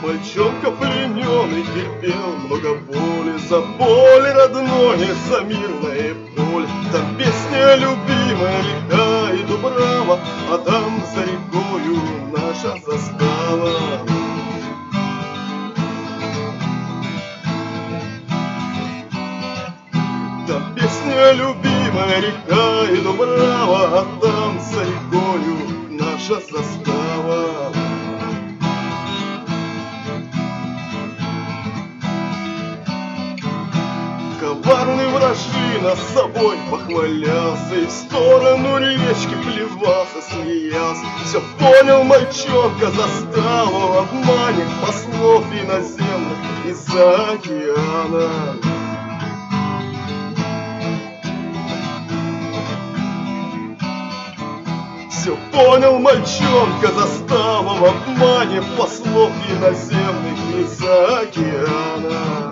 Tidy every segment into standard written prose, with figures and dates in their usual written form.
Мальчонка плененный терпел много боли, за боль родной, за мирное поле. Там песня любимая, река и дубрава, а там за рекою наша застава. Там песня любимая, река и дубрава, а там за рекою наша застава. Коварный вражина с собой похвалялся и в сторону речки плевался, смеялся. Все понял мальчонка, застал в обмане послов иноземных из-за океана. Все понял мальчонка, застал в обмане послов иноземных из-за океана.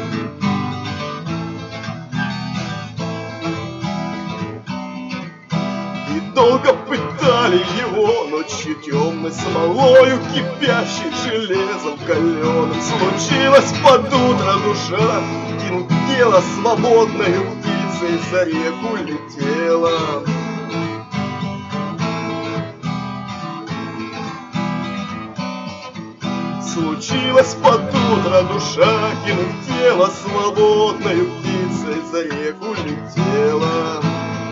Долго пытали его ночью темной, смолою кипящей, железом каленым. Случилось под утро, душа кинув тело, свободною птицей за реку летела. Случилось под утро, душа кинув тело, свободною птицей за реку летела.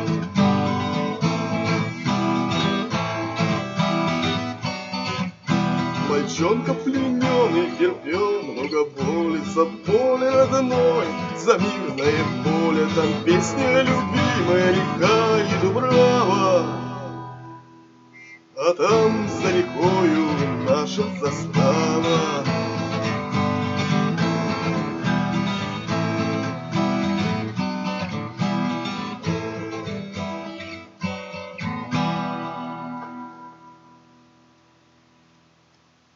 Мальчонка плененный терпел много боли, за поле родной, за мирное поле. Там песня любимая, река и дубрава, а там за рекою наша застава.